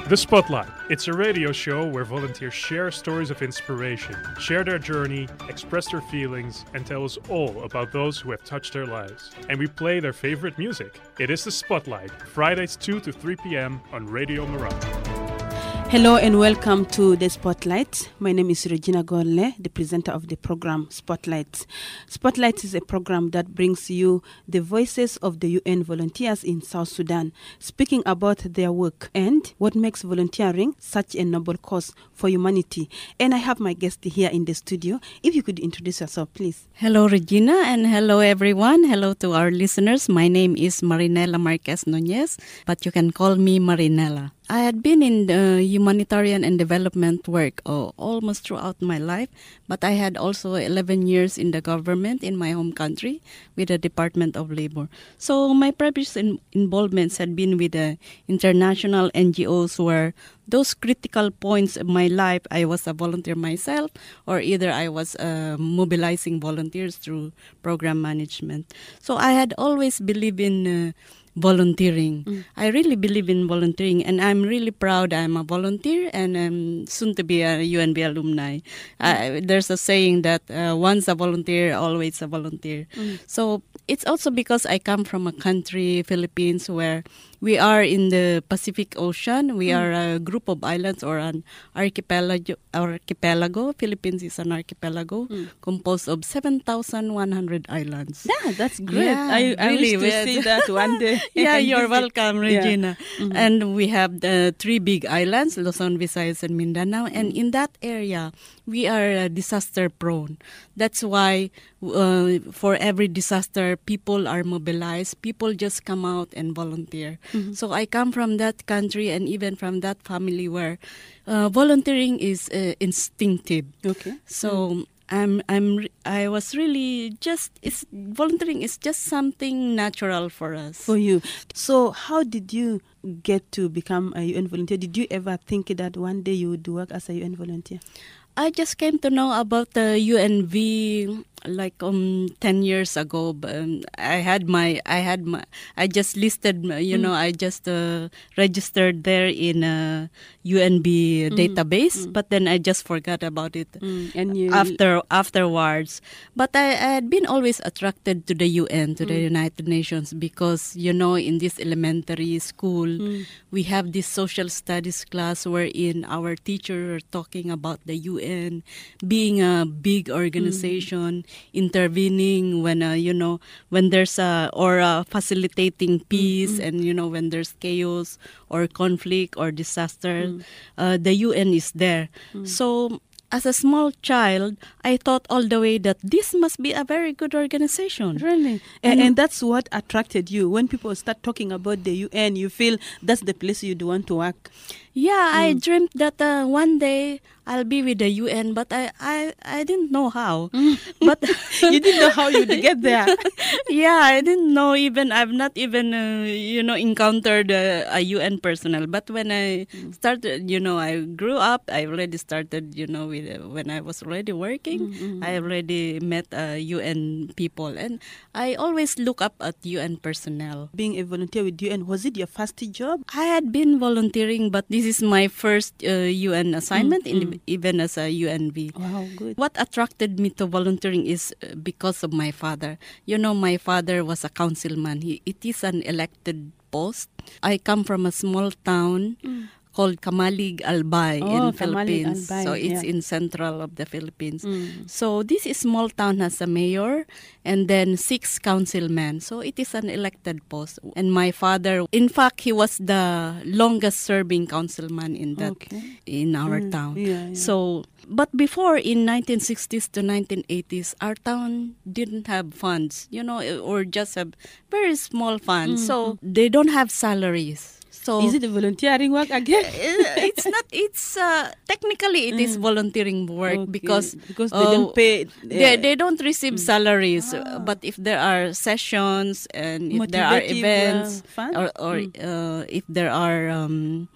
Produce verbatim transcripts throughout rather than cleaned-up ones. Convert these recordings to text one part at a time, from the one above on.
The Spotlight. It's a radio show where volunteers share stories of inspiration, share their journey, express their feelings, and tell us all about those who have touched their lives. And we play their favorite music. It is The Spotlight, Fridays two to three p.m. on Radio Morocco. Hello and welcome to The Spotlight. My name is Regina Gonle, the presenter of the program Spotlight. Spotlight is a program that brings you the voices of the U N volunteers in South Sudan, speaking about their work and what makes volunteering such a noble cause for humanity. And I have my guest here in the studio. If you could introduce yourself, please. Hello, Regina, and hello, everyone. Hello to our listeners. My name is Marinela Marquez Nunez, but you can call me Marinela. I had been in the humanitarian and development work oh, almost throughout my life, but I had also eleven years in the government in my home country with the Department of Labor. So my previous in- involvements had been with the international N G Os where those critical points of my life, I was a volunteer myself, or either I was uh, mobilizing volunteers through program management. So I had always believed in uh, volunteering. Mm. I really believe in volunteering, and I'm really proud I'm a volunteer and I'm soon to be a U N B alumni. Mm. Uh, there's a saying that uh, once a volunteer, always a volunteer. Mm. So it's also because I come from a country, Philippines, where we are in the Pacific Ocean. We mm. are a group of islands or an archipelago. archipelago. Philippines is an archipelago mm. composed of seven thousand one hundred islands. Yeah, that's great. Yeah, I, I really wish to see that one day. Yeah, you're welcome, Regina. Yeah. Mm-hmm. And we have the three big islands, Luzon, Visayas, and Mindanao. And in that area, we are uh, disaster prone. That's why uh, for every disaster, people are mobilized. People just come out and volunteer. Mm-hmm. So I come from that country and even from that family where uh, volunteering is uh, instinctive. Okay. So mm-hmm. I'm I'm I was really just it's volunteering is just something natural for us. For you. So how did you get to become a U N volunteer? Did you ever think that one day you would work as a U N volunteer? I just came to know about the U N V like um ten years ago. Um, I had my I had my I just listed you mm. know I just uh, registered there in a U N V mm. database, mm. but then I just forgot about it mm. and you... after afterwards. But I, I had been always attracted to the U N, to mm. the United Nations, because you know in this elementary school mm. we have this social studies class wherein our teacher are talking about the U N being a big organization. Mm. intervening when uh, you know when there's a or uh, facilitating peace, mm-hmm. and you know when there's chaos or conflict or disaster, mm. uh, the U N is there. Mm. So as a small child, I thought all the way that this must be a very good organization. Really? And, and that's what attracted you. When people start talking about the U N, you feel that's the place you'd want to work. Yeah, mm. I dreamt that uh, one day I'll be with the U N, but I, I, I didn't know how. Mm. But you didn't know how you'd get there. Yeah, I didn't know even. I've not even uh, you know encountered uh, a U N personnel. But when I mm. started, you know, I grew up. I already started, you know, with uh, when I was already working. Mm-hmm. I already met uh, U N people, and I always look up at U N personnel. Being a volunteer with U N, was it your first job? I had been volunteering, but this is my first uh, U N assignment, mm-hmm. in the, even as a U N V. Wow, good. What attracted me to volunteering is because of my father. You know, my father was a councilman. He, it is an elected post. I come from a small town mm. called Kamalig Albay oh, in Philippines. Albay, so it's yeah. in central of the Philippines. Mm. So this is small town has a mayor and then six councilmen. So it is an elected post. And my father, in fact, he was the longest serving councilman in that okay. in our mm. town. Yeah, yeah. So but before in nineteen sixties to nineteen eighties, our town didn't have funds, you know, or just have very small funds. Mm. So they don't have salaries. So is it a volunteering work again? It's not. It's uh, technically it is volunteering work okay. because because they uh, don't pay. Uh, they they don't receive salaries. Ah. But if there are sessions and if there are events uh, or or mm. uh, if there are um,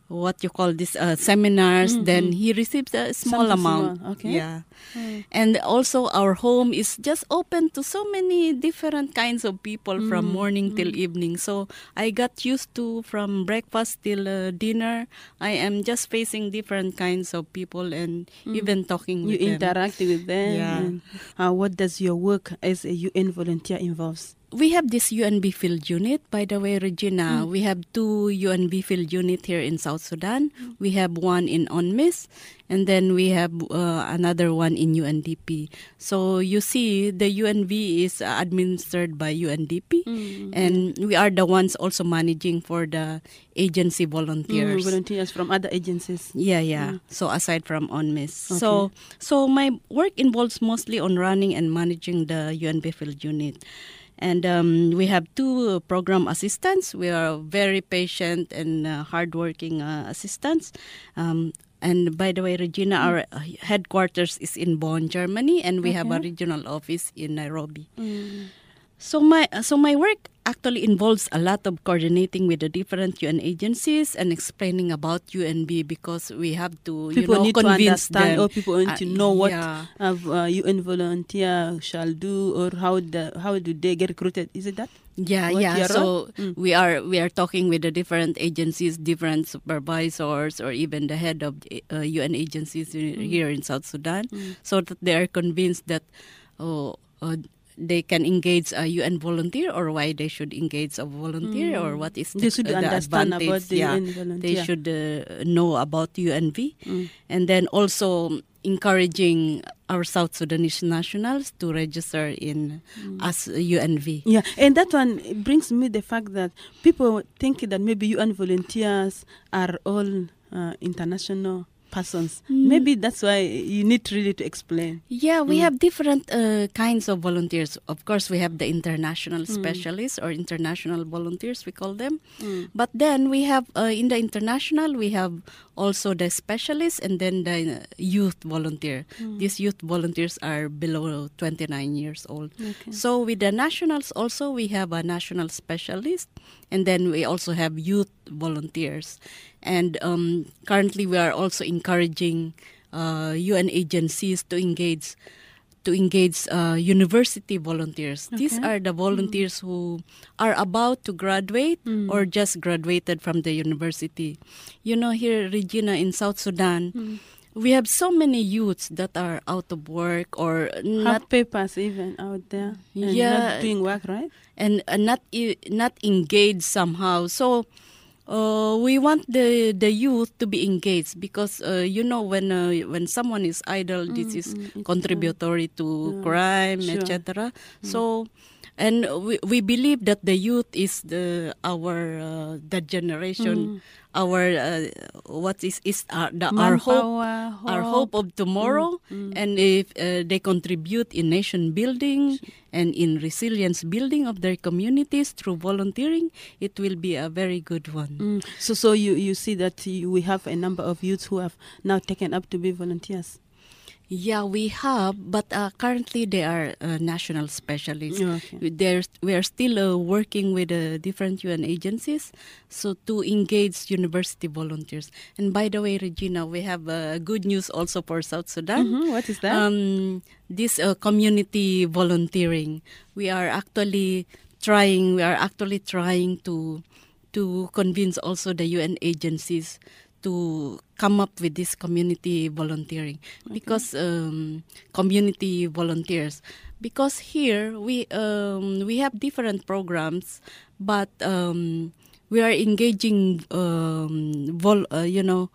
what you call this uh, seminars, mm-hmm. then he receives a small Something amount. Small. Okay. Yeah. Mm. And also our home is just open to so many different kinds of people mm. from morning mm. till evening. So I got used to from breakfast till uh, dinner. I am just facing different kinds of people and mm. even talking with you them. You interact with them. Yeah. And, uh, what does your work as a U N volunteer involves? We have this U N B field unit. By the way, Regina, mm. we have two U N B field unit here in South Sudan. Mm. We have one in UNMISS, and then we have uh, another one in U N D P. So you see, the U N B is administered by U N D P, mm. and we are the ones also managing for the agency volunteers. Mm, volunteers from other agencies. Yeah, yeah. Mm. So aside from UNMISS. Okay. So, so my work involves mostly on running and managing the U N B field unit. And um, we have two program assistants. We are very patient and uh, hardworking uh, assistants. Um, and by the way, Regina, mm. our headquarters is in Bonn, Germany, and we okay. have a regional office in Nairobi. Mm. So my so my work actually involves a lot of coordinating with the different U N agencies and explaining about U N B because we have to people you know need convince to understand them. or people need uh, to know what yeah. a uh, U N volunteer shall do or how the how do they get recruited? Is it that? Yeah, what yeah. So mm. we are we are talking with the different agencies, different supervisors, or even the head of the, uh, U N agencies mm. here in South Sudan, mm. so that they are convinced that oh. Uh, they can engage a U N volunteer or why they should engage a volunteer mm. or what is the, they should uh, the understand advantage. about the yeah, U N volunteer. They should uh, know about U N V mm. and then also encouraging our South Sudanese nationals to register in mm. as U N V. Yeah, and that one brings me the fact that people think that maybe U N volunteers are all uh, international persons. Mm. Maybe that's why you need really to explain. Yeah, we mm. have different uh, kinds of volunteers. Of course, we have the international mm. specialists or international volunteers, we call them. Mm. But then we have, uh, in the international, we have also the specialists and then the youth volunteer. Mm. These youth volunteers are below twenty-nine years old. Okay. So with the nationals also, we have a national specialist and then we also have youth volunteers. And um, currently we are also encouraging uh, U N agencies to engage to engage uh, university volunteers. Okay. These are the volunteers mm. who are about to graduate mm. or just graduated from the university. You know, here, Regina, in South Sudan, mm. we have so many youths that are out of work or not have papers even out there. And yeah, not doing work, right? And uh, not not engaged somehow. So. Uh, we want the the youth to be engaged because uh, you know when uh, when someone is idle, mm, this is mm, contributory to yeah, crime, sure. et cetera. Mm. So, and we we believe that the youth is the our uh, the generation. Mm. Our uh, what is is our, the, our hope, hope, our hope of tomorrow, mm, mm. and if uh, they contribute in nation building and in resilience building of their communities through volunteering, it will be a very good one. Mm. So, so you you see that you, we have a number of youths who have now taken up to be volunteers. Yeah, we have, but uh, currently they are uh, national specialists. Okay. They're, we are still uh, working with uh, different U N agencies, so to engage university volunteers. And by the way, Regina, we have uh, good news also for South Sudan. Mm-hmm. What is that? Um, this uh, community volunteering. We are actually trying. We are actually trying to to convince also the U N agencies to come up with this community volunteering. Okay. Because um, community volunteers, because here we um, we have different programs, but um, we are engaging um, vol- uh, you know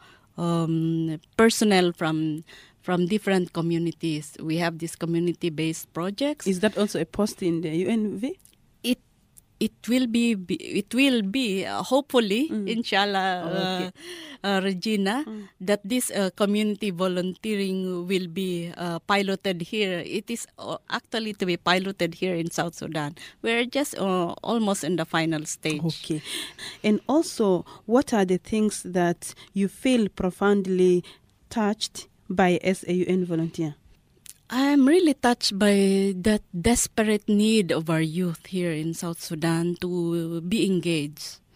um, personnel from from different communities. We have these community-based projects. Is that also a post in the U N V? It It will be, be it will be uh, hopefully, mm. inshallah, oh, okay. uh, uh, Regina, mm. that this uh, community volunteering will be uh, piloted here. It is uh, actually to be piloted here in South Sudan. We're just uh, almost in the final stage. Okay. And also, what are the things that you feel profoundly touched by as a U N volunteer? I'm really touched by that desperate need of our youth here in South Sudan to be engaged.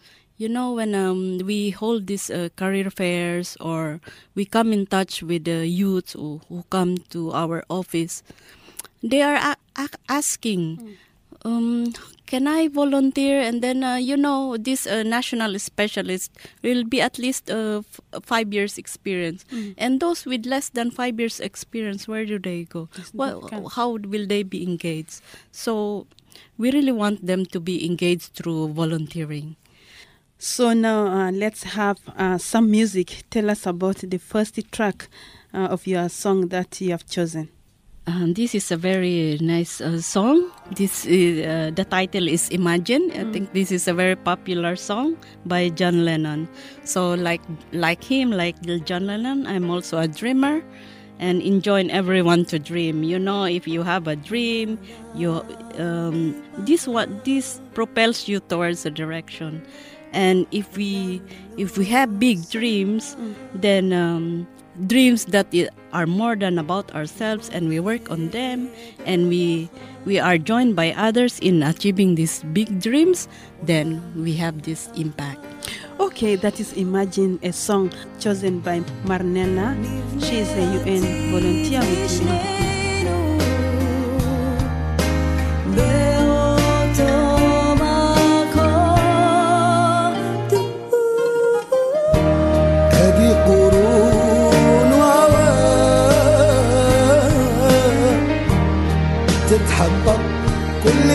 you know, when um, we hold these uh, career fairs or we come in touch with the youth who, who come to our office, they are a- a- asking, mm. um, can I volunteer? And then, uh, you know, this uh, national specialist will be at least uh, f- five years experience. Mm. And those with less than five years experience, where do they go? Well, how will they be engaged? So we really want them to be engaged through volunteering. So now uh, let's have uh, some music. Tell us about the first track uh, of your song that you have chosen. Um, this is a very nice uh, song. This is, uh, the title is Imagine. Mm. I think this is a very popular song by John Lennon. So like like him, like John Lennon, I'm also a dreamer and enjoying everyone to dream. You know, if you have a dream, you um, this what this propels you towards a direction. And if we if we have big dreams, mm. then um, dreams that are more than about ourselves, and we work on them, and we we are joined by others in achieving these big dreams, then we have this impact. Okay, that is Imagine, a song chosen by Marnella. She is a U N volunteer with U N D P. تتحقق كل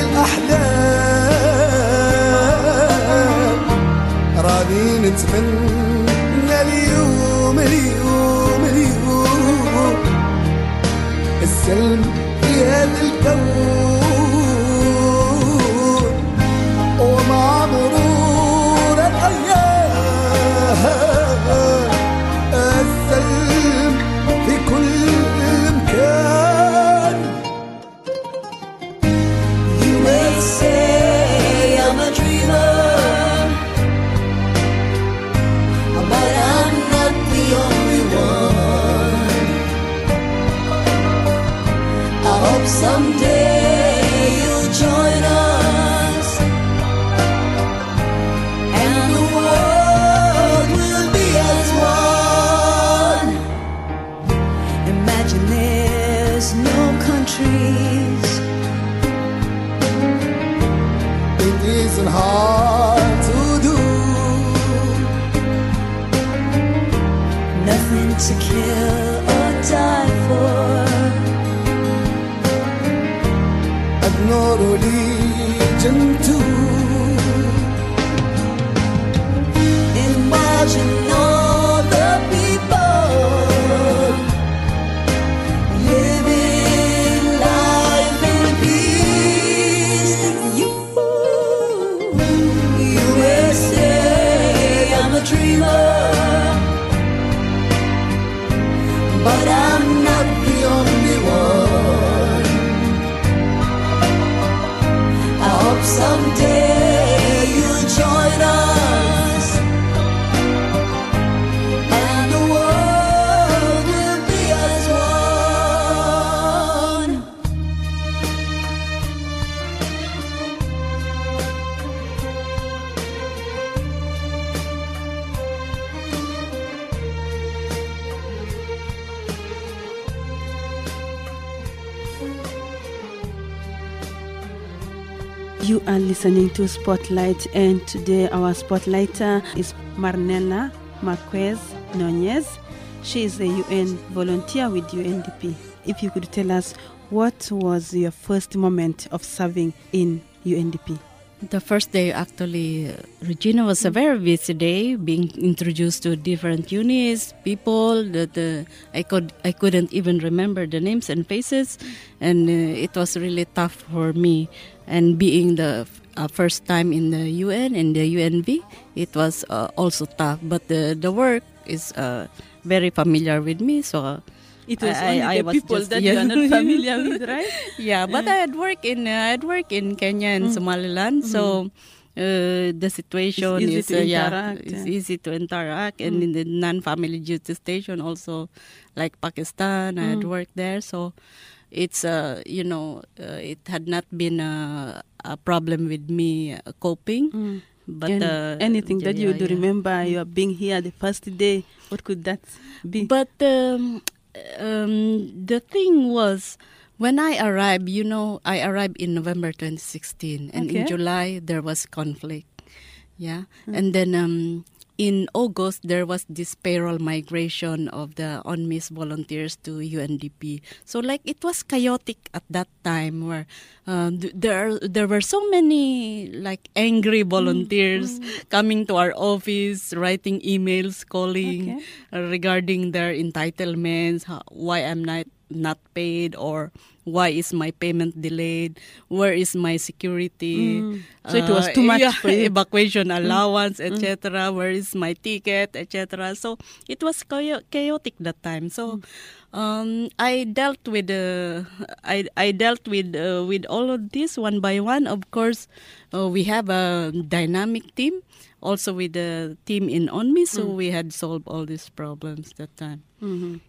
الأحلام راني نتمنى اليوم اليوم اليوم السلم في هذا الكون ومع مرور الأيام السلم في كل مكان. Someday you'll join us, and the world will be as one. Imagine there's no countries. It isn't hard to do. Nothing to kill or die for. No religion too. Imagine all the people living life in peace. You, U S A, I'm a dreamer, but I'm not the only one. Someday you'll join us, and the world will be as one. You are listening to Spotlight, and today our spotlighter is Marnella Marquez Nunez. She is a U N volunteer with U N D P. If you could tell us, what was your first moment of serving in U N D P? The first day, actually, uh, Regina, was a very busy day, being introduced to different units, people that uh, I could I couldn't even remember the names and faces, and uh, it was really tough for me. And being the uh, first time in the U N and the U N V, it was uh, also tough. But the the work is uh, very familiar with me, so. Uh, It was I, only I, the I was people just, that yeah. you are not familiar with, right? Yeah, but I had worked in uh, I had worked in Kenya and mm. Somaliland, mm-hmm. so uh, the situation it's is uh, yeah, it's yeah. easy to interact. Mm. And in the non-family duty station, also like Pakistan, mm. I had worked there, so it's uh, you know uh, it had not been a, a problem with me uh, coping. Mm. But And uh, anything that you yeah, do yeah. remember, you are being here the first day, what could that be? But um, um, the thing was, when I arrived, you know, I arrived in November twenty sixteen, and Okay. in July there was conflict. Yeah, and then um, in August there was this payroll migration of the UNMISS volunteers to U N D P. So like it was chaotic at that time, where uh, th- there there were so many like angry volunteers coming to our office, writing emails, calling Okay. uh, regarding their entitlements, how, why I'm not not paid, or why is my payment delayed, where is my security. Mm. So it was too much yeah, for you. evacuation allowance, etc., where is my ticket, etc. So it was chao- chaotic that time. So um, I dealt with uh, I I dealt with uh, with all of this one by one. Of course, uh, we have a dynamic team also with the team in UNMISS, so we had solved all these problems that time. Mhm.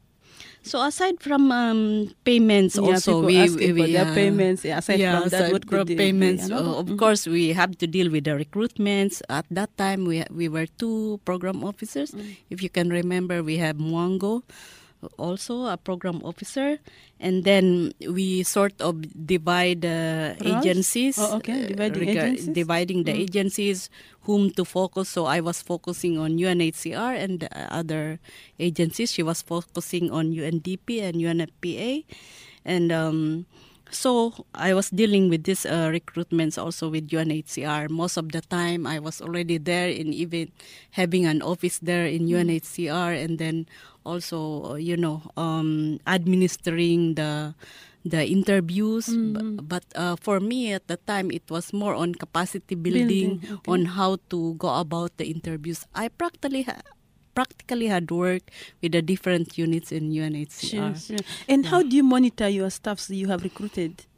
So aside from um, payments, Yeah, also people we, asking we for their yeah. payments. Yeah, aside Yeah, from that, aside what from could they payments? be? Uh, Another? of Mhm. course, we have to deal with the recruitments. At that time, we we were two program officers. If you can remember, we have Mwango, also a program officer, and then we sort of divide uh, Roles? agencies. Oh, okay, uh, dividing agencies? dividing the agencies, whom to focus. So I was focusing on U N H C R and the other agencies. She was focusing on U N D P and U N F P A, and um, so I was dealing with these uh, recruitments also with U N H C R. Most of the time, I was already there, in even having an office there in U N H C R, and then also, uh, you know, um, administering the the interviews. B- But uh, for me at the time, it was more on capacity building, Building, okay. on how to go about the interviews. I practically ha- practically had worked with the different units in U N H C R. Sure, sure. And how do you monitor your staffs you have recruited?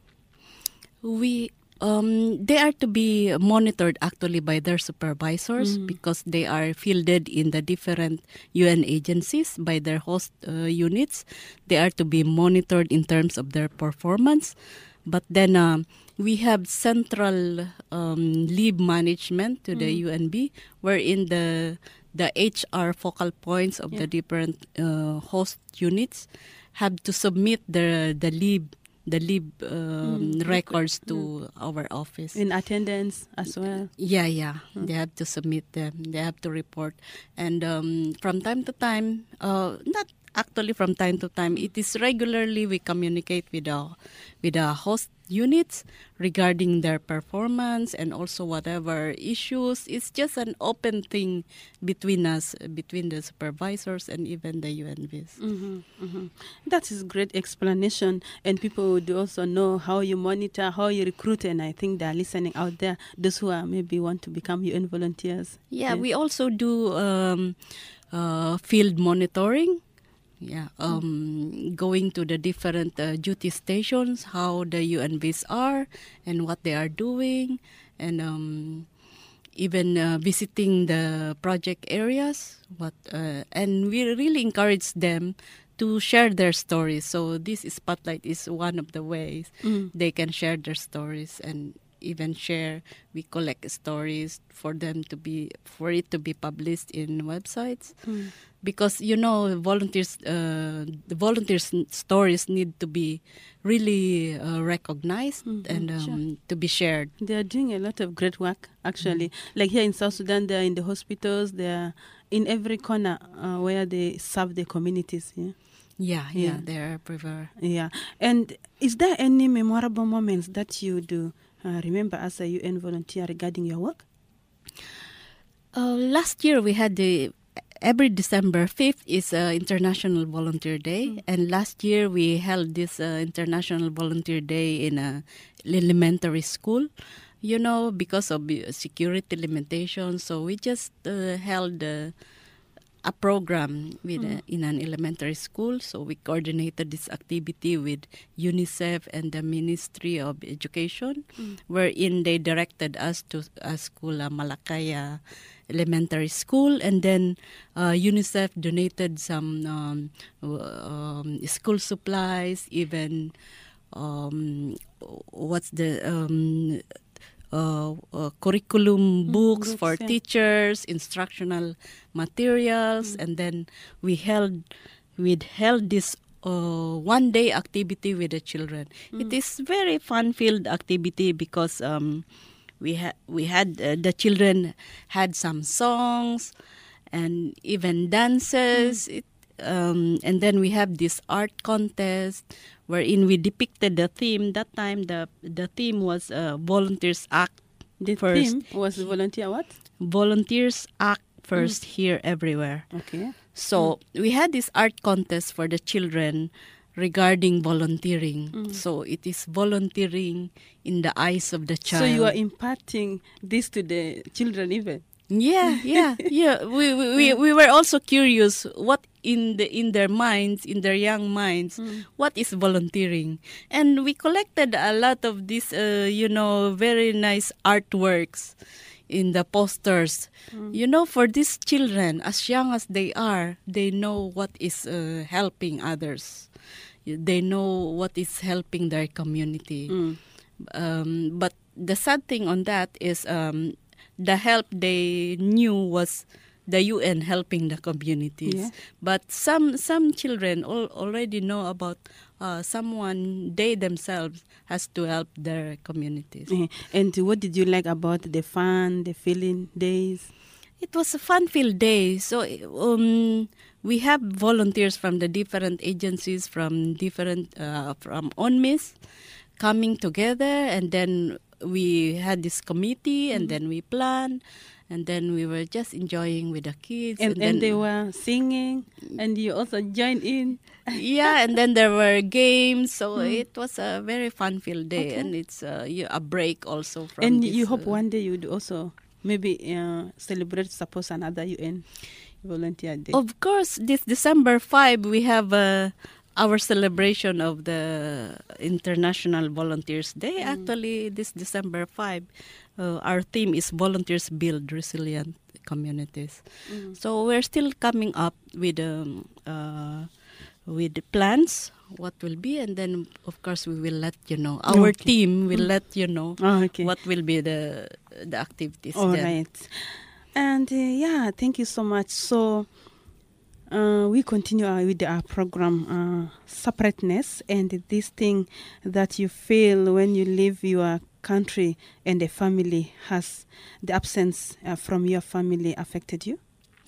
We um, they are to be monitored actually by their supervisors, because they are fielded in the different U N agencies by their host uh, units. They are to be monitored in terms of their performance. But then um, we have central um, leave management to the U N B, wherein the the H R focal points of the different uh, host units have to submit the the leave the leave um, records to our office. In attendance as well? Yeah, yeah. They have to submit them. They have to report. And um, from time to time, uh, not actually from time to time, it is regularly we communicate with the, with the host units regarding their performance and also whatever issues. It's just an open thing between us, between the supervisors and even the U N Vs. Mm-hmm, mm-hmm. That is great explanation, and people would also know how you monitor, how you recruit, and I think they are listening out there, those who are maybe want to become U N volunteers. Yeah, we also do um, uh, field monitoring. Yeah, um, going to the different uh, duty stations, how the U N Vs are and what they are doing, and um, even uh, visiting the project areas. What uh, and we really encourage them to share their stories. So this spotlight is one of the ways they can share their stories, and even share. We collect stories for them to be for it to be published in websites. Because you know, volunteers, uh, the volunteers' stories need to be really uh, recognized and um, sure. to be shared. They are doing a lot of great work, actually. Like here in South Sudan, they are in the hospitals, they are in every corner uh, where they serve the communities. Yeah. Yeah, yeah, Yeah. they are prefer. Yeah. And is there any memorable moments that you do uh, remember as a U N volunteer regarding your work? Uh, last year we had the every December fifth is uh, International Volunteer Day, and last year we held this uh, International Volunteer Day in a elementary school. You know, because of uh, security limitations, so we just uh, held uh, a program with uh, in an elementary school. So we coordinated this activity with UNICEF and the Ministry of Education, wherein they directed us to a school, uh, Malakaya Elementary School, and then uh, UNICEF donated some um, w- um, school supplies, even um, what's the um, uh, uh, curriculum books, books, for yeah. teachers, instructional materials, and then we held we held this uh, one day activity with the children. It is very fun filled activity because um, we had we had uh, the children had some songs and even dances. It, um, and then we have this art contest wherein we depicted the theme. That time the the theme was uh, volunteers act The first. theme was volunteer what? Volunteers act first here everywhere. Okay. So we had this art contest for the children regarding volunteering. So it is volunteering in the eyes of the child. So you are imparting this to the children even? Yeah, yeah, yeah. We, we we we were also curious what in the in their minds, in their young minds, what is volunteering, and we collected a lot of these, uh, you know, very nice artworks in the posters. You know, for these children, as young as they are, they know what is uh, helping others. They know what is helping their community. Um, but the sad thing on that is. Um, The help they knew was the U N helping the communities. Yeah. But some some children al- already know about uh, someone, they themselves has to help their communities. Eh, And what did you like about the fun, the feeling days? It was a fun-filled day. So um, we have volunteers from the different agencies, from different, uh, from UNMISS, coming together, and then we had this committee, and then we planned, and then we were just enjoying with the kids. And, And, and then, they were singing, and you also joined in. yeah, and then there were games. So it was a very fun-filled day, and it's uh, yeah, a break also from. And this, you hope uh, one day you would also maybe uh, celebrate, suppose, another U N volunteer day. Of course, this December fifth, we have uh, our celebration of the International Volunteers Day. Actually, this December fifth, uh, our theme is Volunteers Build Resilient Communities. So we're still coming up with um, uh, with the plans, what will be, and then, of course, we will let you know. Our Okay. team will let you know Oh, okay. what will be the the activities All then. right. And uh, yeah, thank you so much. So uh, we continue uh, with our program, uh, separateness, and this thing that you feel when you leave your country and the family. Has the absence uh, from your family affected you?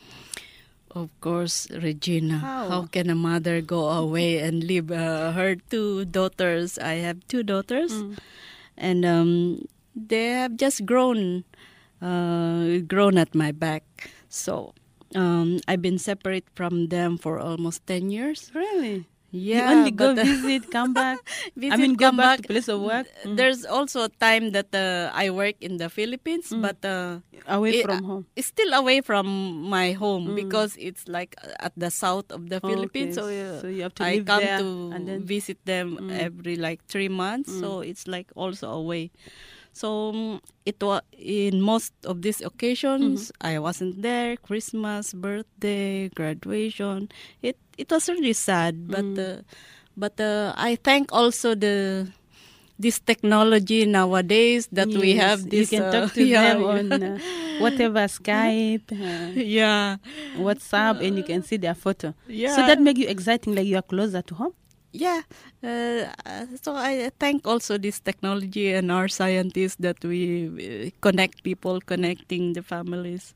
Of course, Regina. How? How can a mother go away and leave uh, her two daughters? I have two daughters, and um, they have just grown, uh, grown at my back. So um, I've been separate from them for almost ten years. Really? Yeah, you only go but, uh, visit, come back. visit, I mean, go come back, back. to place of work. Mm. There's also a time that uh, I work in the Philippines, but uh, Away it- from home. It's still away from my home because it's like at the south of the Oh, Philippines. okay. So, uh, So you have to I live come there to and then- visit them every like three months. So it's like also away. So um, it was in most of these occasions I wasn't there. Christmas, birthday, graduation. It it was really sad, but uh, but uh, I thank also the this technology nowadays that we Yes, have this. You can uh, talk to yeah, them on uh, whatever Skype, uh, yeah. WhatsApp, and you can see their photo. Yeah. So that make you exciting, like you are closer to home. Yeah, uh, uh, so I thank also this technology and our scientists that we uh, connect people, connecting the families.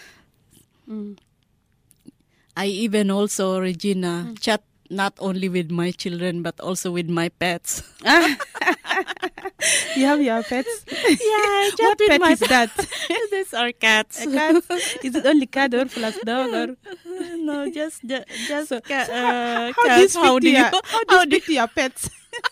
I even also, Regina, chat not only with my children but also with my pets. You have your pets. Yeah, I chat What with pet my is that? These are cats. A cat? Is it only cat or plus dog or? No, just ju- just So, ca- so uh, how, how do you cats. speak How to do you? your, how do you speak to your pets?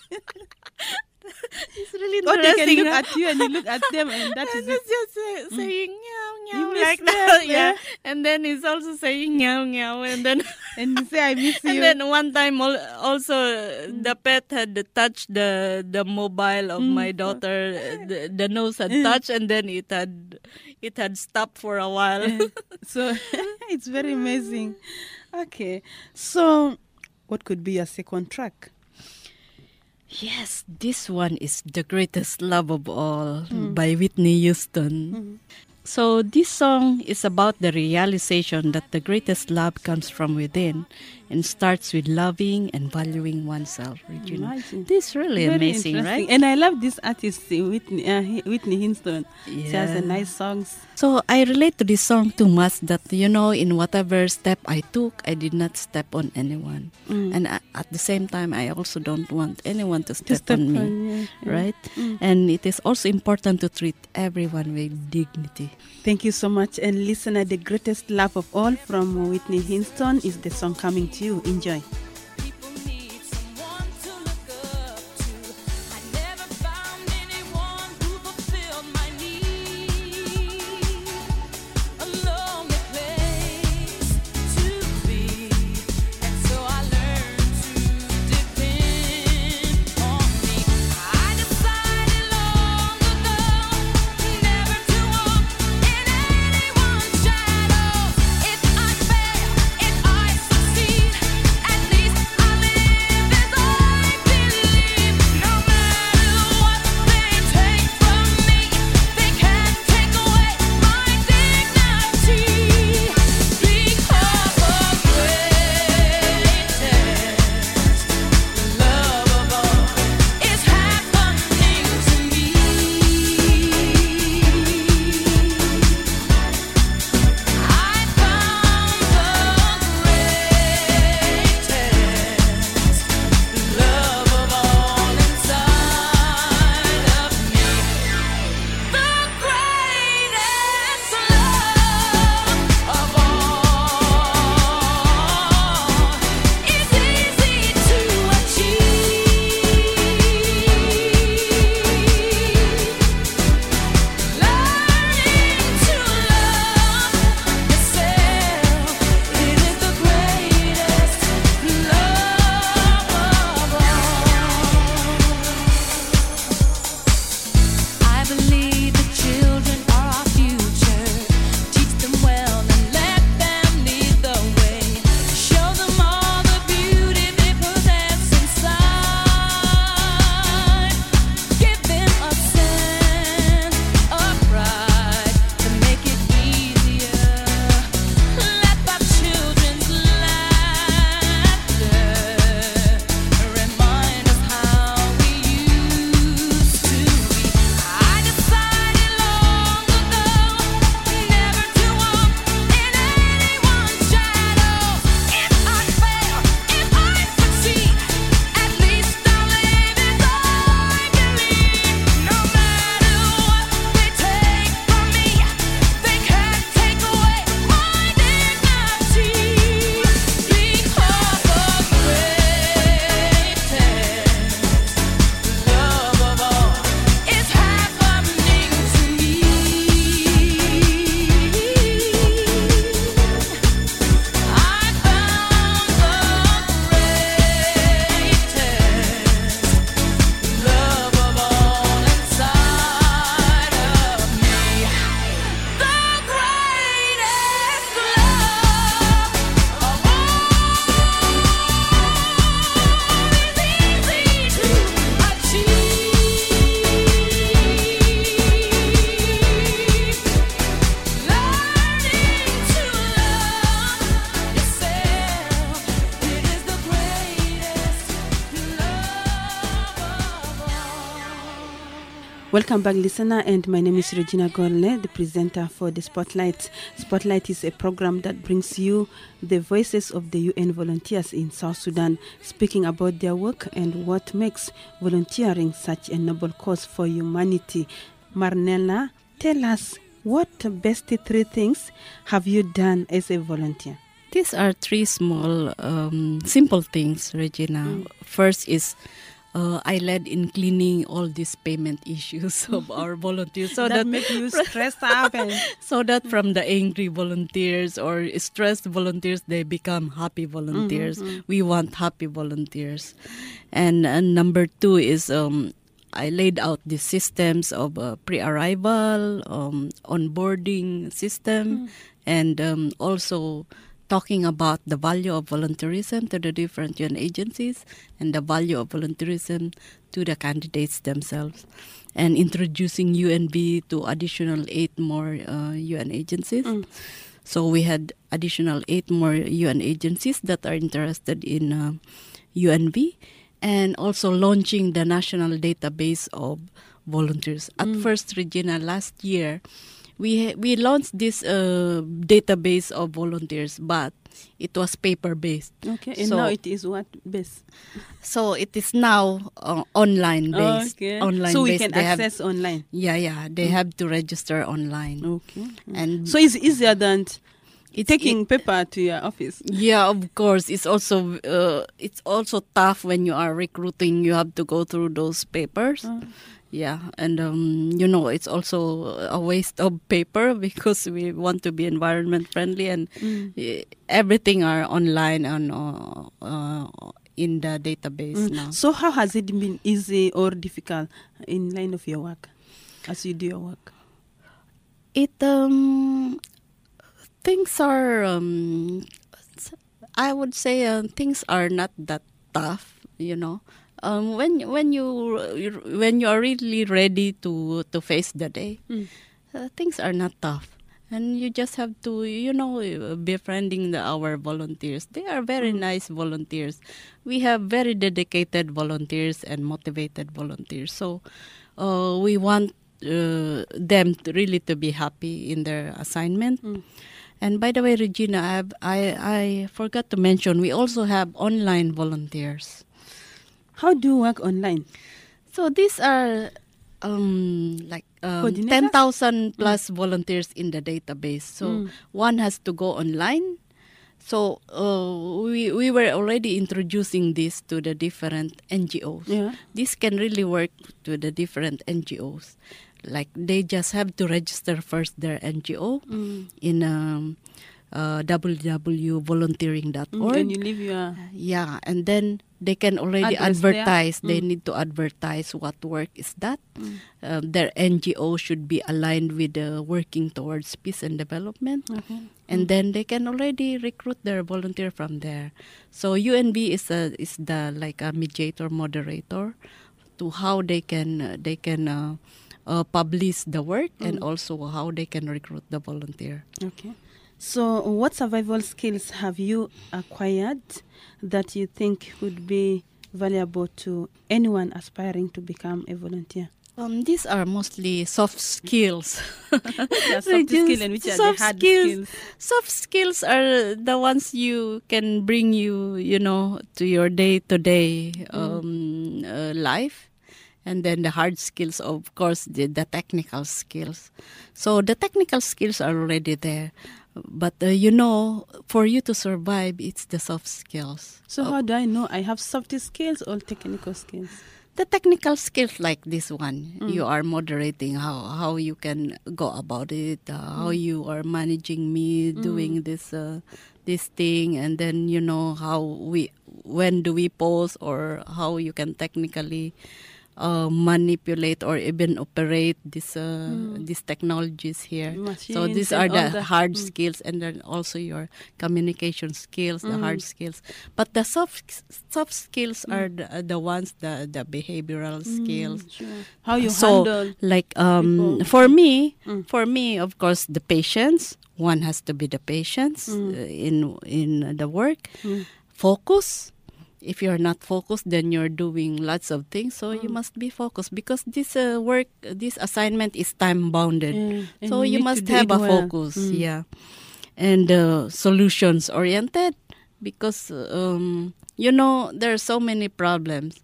It's really Or they can interesting. look huh? at you and you look at them, and that is And it. it's just uh, saying meow meow You miss like them, that, yeah. yeah. And then he's also saying meow meow, and then And you say, I miss and you. then one time al- also uh, the pet had touched the the mobile of my daughter. uh, The, the nose had touched, and then it had it had stopped for a while. So it's very amazing. Okay. So what could be your second track? Yes, this one is The Greatest Love of All by Whitney Houston. So this song is about the realization that the greatest love comes from within and starts with loving and valuing oneself. Regina. Imagine. This is really Very amazing, interesting. right? And I love this artist, uh, Whitney, uh, Whitney Houston. She has a Yeah. nice songs. So I relate to this song too much that, you know, in whatever step I took, I did not step on anyone. And a- at the same time, I also don't want anyone to step, step on me. on, yeah, yeah. Right? And it is also important to treat everyone with dignity. Thank you so much. And listener, The Greatest Love of All from Whitney Houston is the song coming to you. Enjoy. People need someone to look up to. I never found anyone who fulfilled my need. A lonely place to be, and so I learned to depend on me. I decided long ago never to walk in anyone's shadow. If I fail, if I succeed, at least I live as I believe. No matter what they take from me, they can't take away my dignity. Because the greatest love of all is happening to me. I found the greatest love of all inside of me. The greatest love of all is easy to achieve. Learning to love yourself, it is the greatest love of all. I believe the children are our future. Teach them well and let them lead the way. Show them all the beauty they possess inside. Give them a sense of pride to make it easier. Let the children's laughter remind us how we used to be. I decided long ago never to walk in anyone's shadow. If I fail, if I succeed, at least I'll live as I believe. No matter what they take from me, they can't take away my dignity. Because the greatest love of all is happening to me. I found the greatest love of all inside of me. The greatest love of Welcome back, listener, and my name is Regina Gorle, the presenter for the Spotlight. Spotlight is a program that brings you the voices of the U N volunteers in South Sudan, speaking about their work and what makes volunteering such a noble cause for humanity. Marnella, tell us, what best three things have you done as a volunteer? These are three small, um, simple things, Regina. First is uh, I led in cleaning all these payment issues of our volunteers, so that, that, make you stressed out. And so that from the angry volunteers or stressed volunteers, they become happy volunteers. We want happy volunteers. And, and number two is um, I laid out the systems of uh, pre-arrival, um, onboarding system, and um, also talking about the value of volunteerism to the different U N agencies and the value of volunteerism to the candidates themselves, and introducing U N V to additional eight more uh, U N agencies. Mm. So we had additional eight more U N agencies that are interested in uh, U N V, and also launching the national database of volunteers. At Mm. first, Regina, last year, we ha- we launched this uh, database of volunteers, but it was paper-based. Okay, and So- now it is what base? So it is now uh, online-based. Okay. Online So we based. can They have- access online. yeah, yeah. They have to register online. Okay. And So it's easier than it's taking paper to your office. Yeah, of course. It's also uh, it's also tough when you are recruiting. You have to go through those papers. Uh, Yeah, and um, you know, it's also a waste of paper because we want to be environment friendly, and mm. eh, everything are online and uh, uh, in the database Mm. now. So how has it been easy or difficult in line of your work as you do your work? It um things are um I would say uh, things are not that tough, you know. Um, when when you when you are really ready to to face the day, Mm. uh, things are not tough, and you just have to, you know, befriending the, our volunteers. They are very Mm. nice volunteers. We have very dedicated volunteers and motivated volunteers. So uh, we want uh, them to really to be happy in their assignment. Mm. And by the way, Regina, I, have, I I forgot to mention we also have online volunteers. How do you work online? So these are um, like um, Coordinators? ten thousand plus volunteers in the database. So Mm. one has to go online. So uh, we we were already introducing this to the different N G Os. Yeah. This can really work to the different N G Os. Like they just have to register first their N G O Mm. in um, uh, w w w dot volunteering dot org. Mm. And you leave your Yeah, and then they can already Address there? advertise. They Mm. need to advertise what work is that. Mm. Um, their N G O should be aligned with uh, working towards peace and development. okay. And then they can already recruit their volunteer from there. So U N V is a, is the like a mediator moderator to how they can uh, they can uh, uh, publish the work and Mm. also how they can recruit the volunteer. Okay. So, what survival skills have you acquired that you think would be valuable to anyone aspiring to become a volunteer? Um, these are mostly soft skills. Which are soft Just skills and which are the soft hard skills. skills? Soft skills are the ones you can bring you, you know, to your day-to-day um, uh, life. And then the hard skills, of course, the, the technical skills. So the technical skills are already there. But, uh, you know, for you to survive, it's the soft skills. So, Uh, how do I know I have soft skills or technical skills? the technical skills like this one, Mm. you are moderating how, how you can go about it, uh, how you are managing me doing this uh, this thing, and then, you know, how we, when do we pause, or how you can technically uh, manipulate or even operate this uh, these technologies here. So Machines these and are all the that. hard Mm. skills, and then also your communication skills, the Mm. hard skills. But the soft soft skills are the, the ones, the the behavioral skills. Mm, sure. How you So, handle. like um, people. for me, Mm. for me, of course, the patience. One has to be the patience Mm. uh, in in the work. Mm. Focus. If you're not focused, then you're doing lots of things. So you Mm. must be focused, because this uh, work, this assignment is time bounded. Yeah, and So you need to must do have it a well. focus, Mm. yeah, and uh, solutions oriented, because um, you know there are so many problems.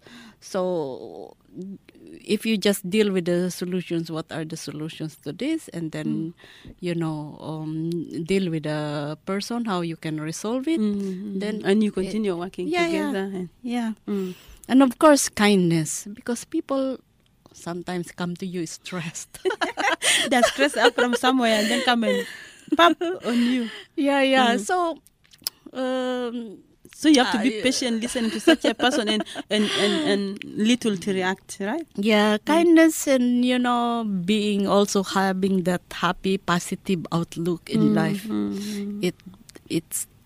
So if you just deal with the solutions, what are the solutions to this, and then you know um, deal with the person, how you can resolve it. Mm, Then and you continue working yeah, yeah. together. And, Yeah, mm. and of course kindness, because people sometimes come to you stressed. They're stressed out from somewhere and then come and pop on you. yeah, yeah. Mm. So. Um, So you have to Ah, be yeah. patient listening to such a person and, and, and, and little to react, right? Yeah, kindness, and you know, being also having that happy, positive outlook in Mm, life. mm, It it's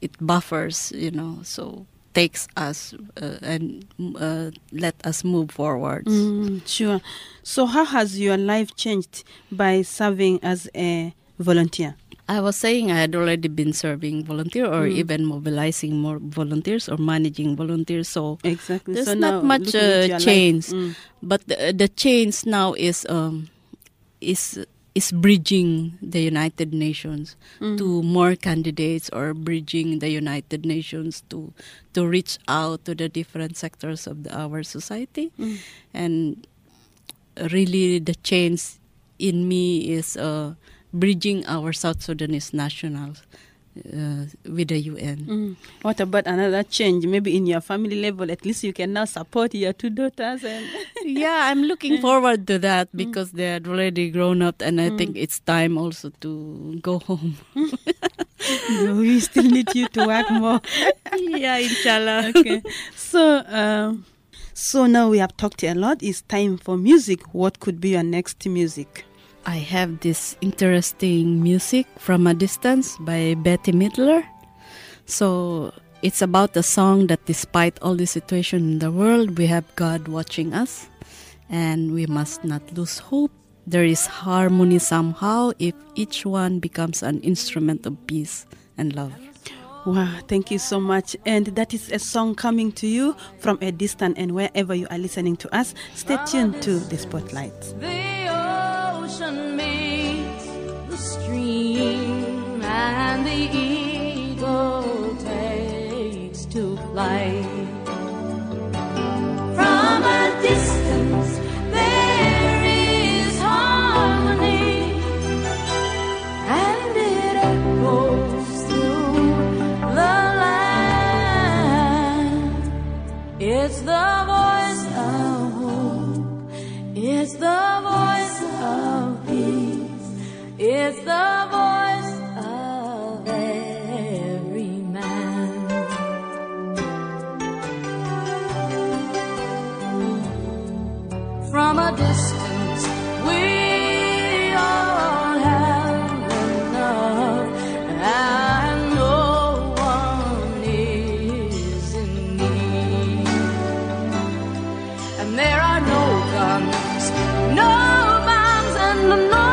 it buffers, you know, so takes us uh, and uh, let us move forward. Mm, sure. So how has your life changed by serving as a volunteer? I was saying I had already been serving volunteer or even mobilizing more volunteers or managing volunteers. So Exactly. there's So now not much looking at uh, your change. life, mm. But the, the change now is um, is is bridging the United Nations to more candidates, or bridging the United Nations to to reach out to the different sectors of the, our society. And really the change in me is uh, bridging our South Sudanese nationals uh, with the U N. Mm. What about another change? Maybe in your family level, at least you can now support your two daughters. And Yeah, I'm looking forward to that because they had already grown up, and I think it's time also to go home. No, we still need you to work more. Yeah, inshallah. Okay. So, um, so now we have talked a lot. It's time for music. What could be your next music? I have this interesting music, From a Distance by Betty Midler. So it's about a song that despite all the situation in the world, we have God watching us, and we must not lose hope. There is harmony somehow if each one becomes an instrument of peace and love. Wow, thank you so much. And that is a song coming to you from a distance, and wherever you are listening to us, stay tuned to the Spotlight. The ocean meets the stream, and the eagle takes to flight. From a distance, there is harmony, and it echoes through the land. It's the voice of hope. It's the voice of peace. It's the voice of every man. From a distance, we all have enough, and no one is in need. And there are no guns, no bombs, and no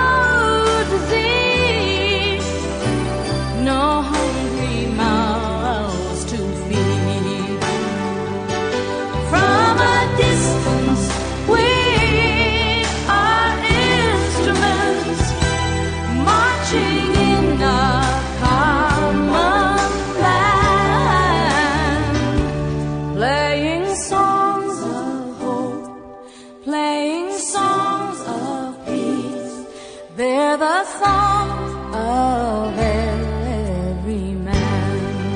disease, no hungry mouths to feed. From a distance, we are instruments marching in a common plan, playing songs of hope, playing songs of peace. They're the songs of every man.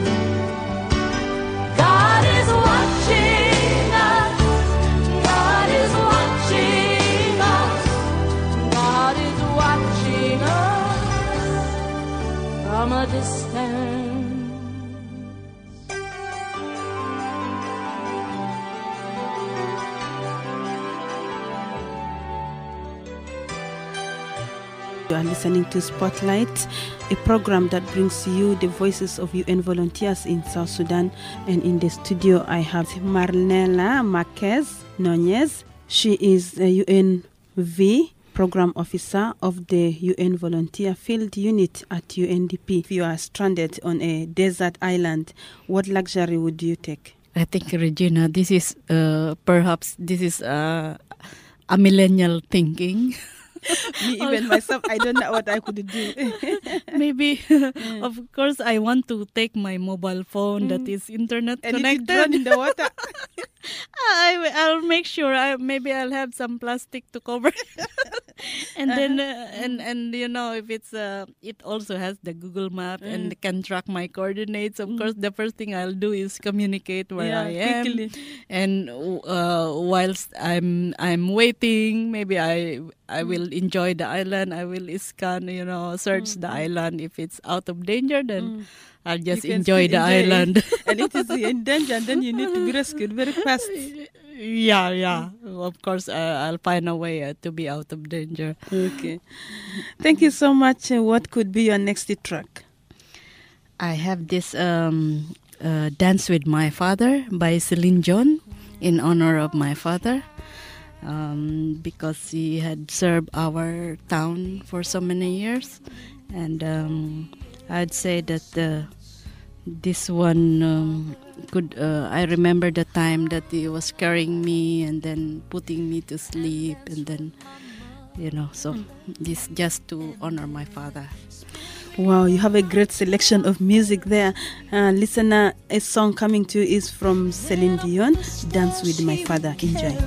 God is watching us. God is watching us. God is watching us from a distance. You are listening to Spotlight, a program that brings you the voices of U N volunteers in South Sudan. And in the studio, I have Marinela Marquez Nunez. She is a U N V program officer of the U N Volunteer Field Unit at U N D P. If you are stranded on a desert island, what luxury would you take? I think, Regina, this is uh, perhaps this is uh, a millennial thinking. Me, even myself, I don't know what I could do. Maybe, of course, I want to take my mobile phone that is internet And connected. it drown in the water. I, I'll make sure. I, maybe I'll have some plastic to cover, and then uh, and and you know, if it's uh, it also has the Google Map and can track my coordinates. Of course, the first thing I'll do is communicate where Yeah, I am, quickly. and uh, whilst I'm I'm waiting, maybe I I will enjoy the island. I will scan, you know, search the island. If it's out of danger, then I'll just You can enjoy still the enjoy it. island. And it is in danger, and then you need to be rescued very fast. Yeah, yeah. Of course, uh, I'll find a way uh, to be out of danger. Okay. Thank you so much. Uh, What could be your next track? I have this um, uh, Dance with My Father by Celine Dion in honor of my father, um, because he had served our town for so many years. And um, I'd say that uh, this one um, could, uh, I remember the time that he was carrying me and then putting me to sleep, and then, you know, so this just to honor my father. Wow, you have a great selection of music there. Uh, listener, a song coming to you is from Celine Dion, Dance with My Father. Enjoy.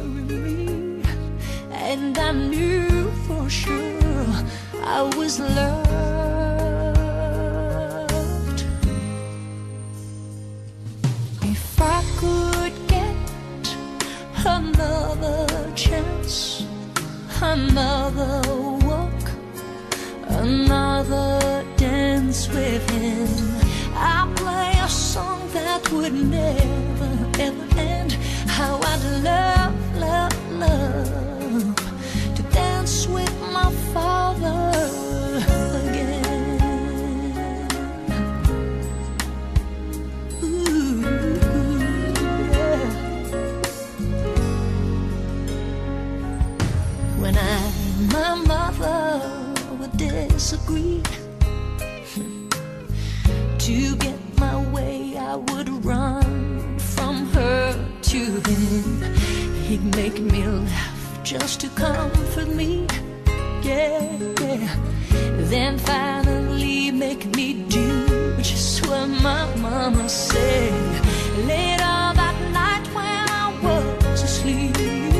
And I knew for sure I was loved. If I could get another chance, another walk, another dance with him, I'll play a song that would never ever end. How I'd love, love, love to dance with my father again. Ooh, yeah. When I and my mother would disagree, to get my way I would run from her to him. He'd make me laugh just to comfort me, yeah, yeah. Then finally make me do just what my mama said. Later that night when I was asleep,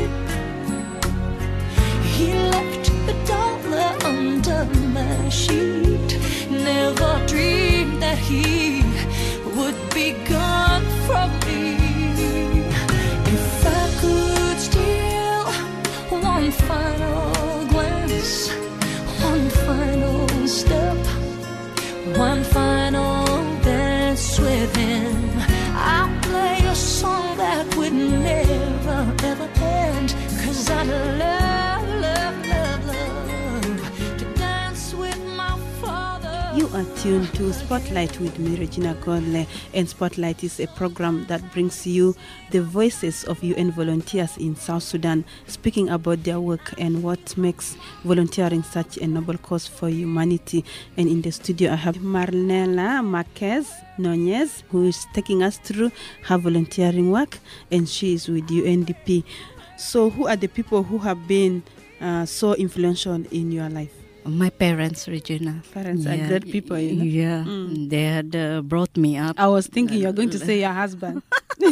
he left a dollar under my sheet. Never dreamed that he would be gone from me. If I could steal one final glance, one final step, one final dance with him, I'll play a song that would never ever end. Cause I love, love, love, love to dance with my father. You are tuned to Spotlight with me, Regina Godle, and Spotlight is a program that brings you the voices of U N volunteers in South Sudan, speaking about their work and what makes volunteering such a noble cause for humanity. And in the studio, I have Marinela Marquez Nunez, who is taking us through her volunteering work, and she is with U N D P. So, who are the people who have been uh, so influential in your life? My parents, Regina. Parents are great people, you know? Yeah, Mm. they had uh, brought me up. I was thinking you're going to say your husband.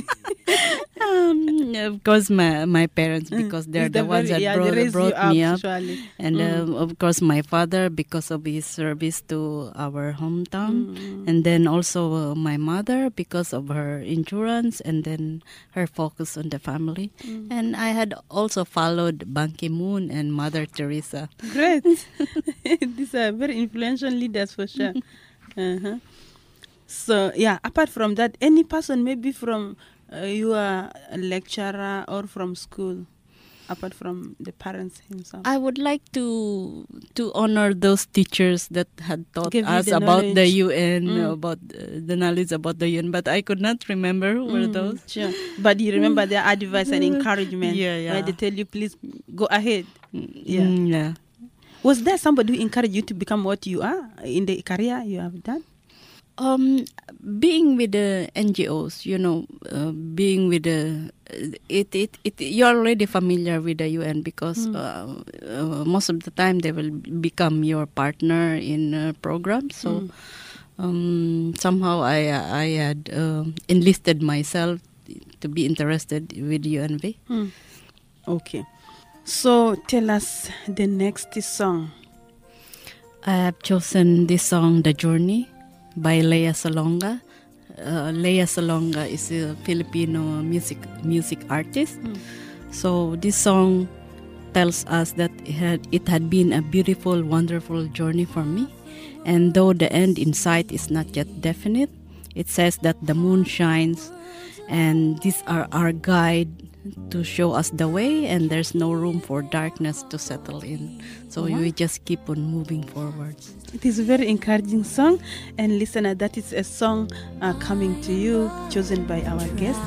um, of course, my my parents, because they're It's the, ones very- that yeah, brought, they raised brought you up, me up. usually. And Mm. um, of course, my father, because of his service to our hometown. Mm. And then also uh, my mother, because of her endurance and then her focus on the family. Mm. And I had also followed Ban Ki-moon and Mother Teresa. Great. These are very influential leaders for sure. Uh-huh. So, yeah, apart from that, any person, maybe from uh, you are a lecturer or from school, apart from the parents himself. I would like to to honor those teachers that had taught Give you us the about the knowledge. U N, Mm. about uh, the knowledge about the U N, but I could not remember who were Mm, those. Sure. But you remember their advice and encouragement. Yeah, yeah. Where they tell you, please go ahead. Yeah. Mm, yeah. Was there somebody who encouraged you to become what you are in the career you have done? Um, being with the N G Os, you know, uh, being with the it, it it you're already familiar with the U N because Mm. uh, uh, most of the time they will become your partner in uh, programs. So Mm. um, somehow I I had um enlisted myself to be interested with U N V. Hmm. Okay. So tell us the next song. I have chosen this song, "The Journey," by Lea Salonga. Uh, Lea Salonga is a Filipino music music artist. Mm. So this song tells us that it had, it had been a beautiful, wonderful journey for me. And though the end in sight is not yet definite, it says that the moon shines and these are our guide to show us the way, and there's no room for darkness to settle in. So we just keep on moving forwards. It is a very encouraging song. And listener, that is a song uh, coming to you, chosen by our guest.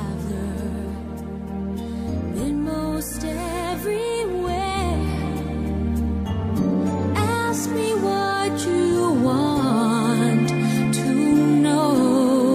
In most everywhere, ask me what you want to know.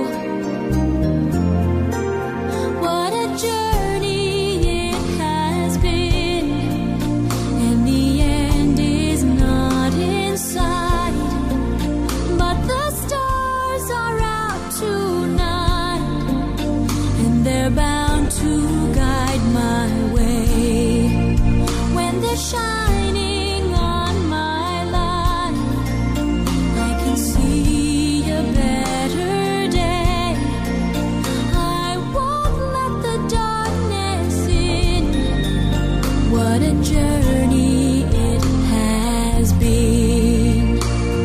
What a journey it has been, and the end is not in sight, but the stars are out tonight, and they're bound to guide my way. When they're shining on my life, I can see a better day. I won't let the darkness in. What a journey it has been.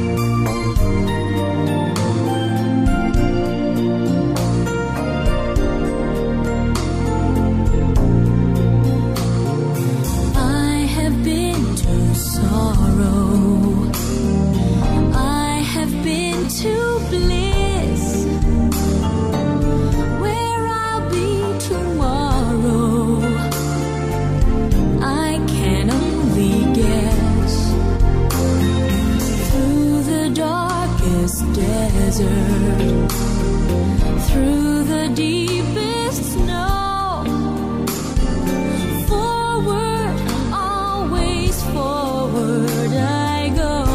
I have been to sorrow, I have been to bliss. Where I'll be tomorrow, I can only guess. Through the darkest desert, through the deepest snow, forward, always forward I go.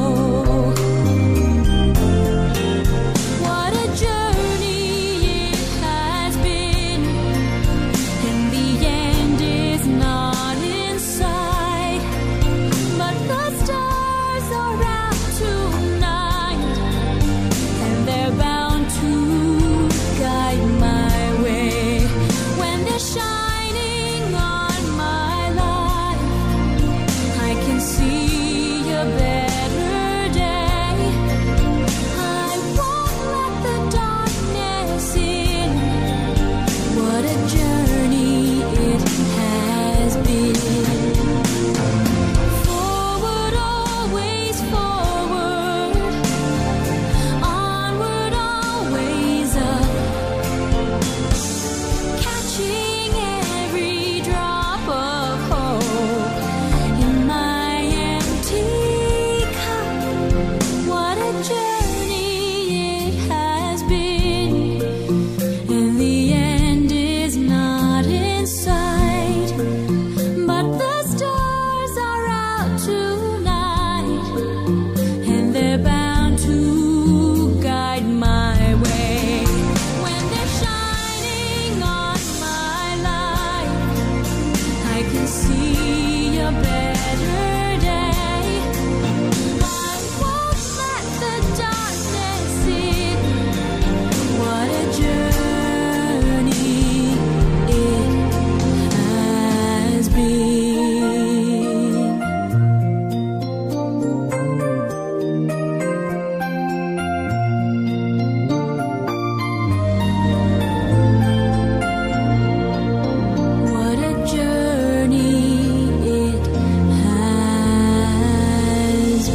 What a journey it has been, and the end is not in sight, but the stars are out tonight, and they're bound to guide my way. When they're shining on my life, I can see a better day. I won't let the darkness in. What a journey it has been. Forward, always forward. Onward, always up. Catching every drop of hope in my empty cup. What a journey it has been, and the end is not in sight, but the stars are out tonight, and they're bound to guide my way. When they're shining on my life, I can see a better day. I won't let the darkness in. What a journey it has been. What a journey it has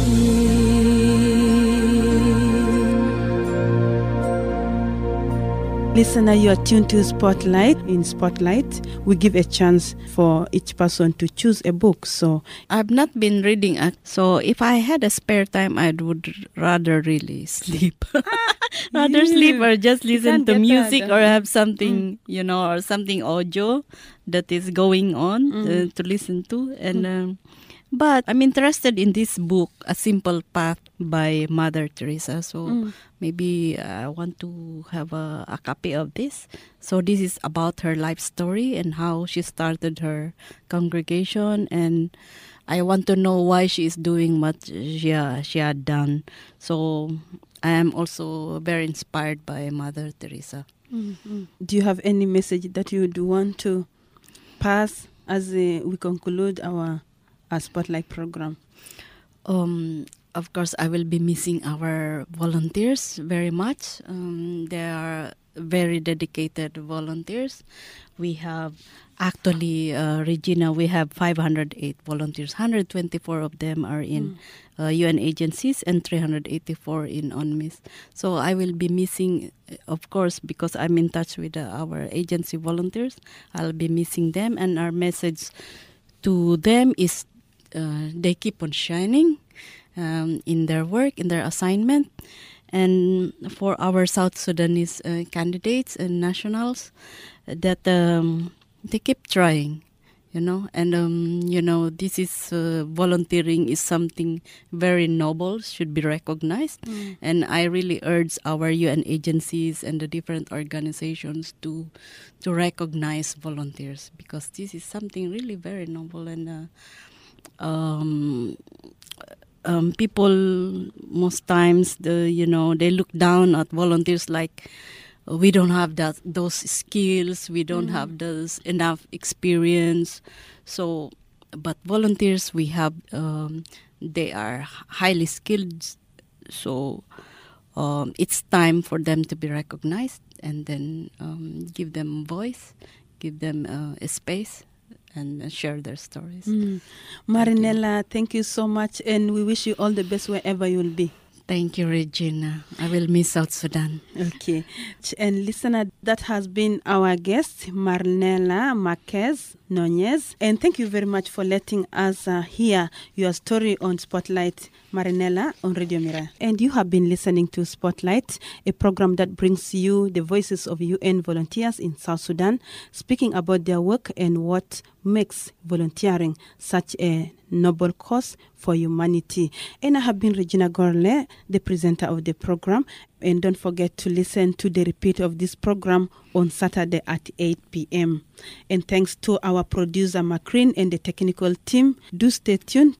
been. Listener, you are tuned to Spotlight. In Spotlight, we give a chance for each person to choose a book. So I've not been reading, uh, so if I had a spare time, I would rather really sleep. rather You- sleep or just you listen can't to get music that, or uh, have something, you know, or something audio that is going on uh, to listen to. And um, but I'm interested in this book, A Simple Path by Mother Teresa. So maybe I want to have a, a copy of this. So this is about her life story and how she started her congregation, and I want to know why she is doing what she, uh, she had done. So I am also very inspired by Mother Teresa. do you have any message that you would want to pass as uh, we conclude our, our Spotlight program? Um, Of course, I will be missing our volunteers very much. Um, they are very dedicated volunteers. We have actually, uh, Regina, we have five hundred eight volunteers. one hundred twenty-four of them are in uh, U N agencies and three hundred eighty-four in UNMISS. So I will be missing, uh, of course, because I'm in touch with uh, our agency volunteers. I'll be missing them, and our message to them is uh, they keep on shining um, in their work, in their assignment. And for our South Sudanese uh, candidates and nationals, that um, they keep trying, you know. And, um, you know, this is uh, volunteering is something very noble, should be recognized. Mm. And I really urge our U N agencies and the different organizations to to recognize volunteers, because this is something really very noble. And uh, um, um, people most times, the you know, they look down at volunteers like, we don't have that those skills, we don't Mm. have those enough experience. So, but volunteers, we have, um, they are highly skilled. So, um, it's time for them to be recognized, and then um, give them voice, give them uh, a space, and uh, share their stories. Mm. Marinella, thank you so much, and we wish you all the best wherever you'll be. Thank you, Regina. I will miss South Sudan. Okay. And listener, that has been our guest, Marinella Marquez Nunez. And thank you very much for letting us uh, hear your story on Spotlight, Marinella, on Radio Mira. And you have been listening to Spotlight, a program that brings you the voices of U N volunteers in South Sudan, speaking about their work and what makes volunteering such a noble cause for humanity. And I have been Regina Gorle, the presenter of the program. And don't forget to listen to the repeat of this program on Saturday at eight p.m. And thanks to our producer, Macrin, and the technical team. Do stay tuned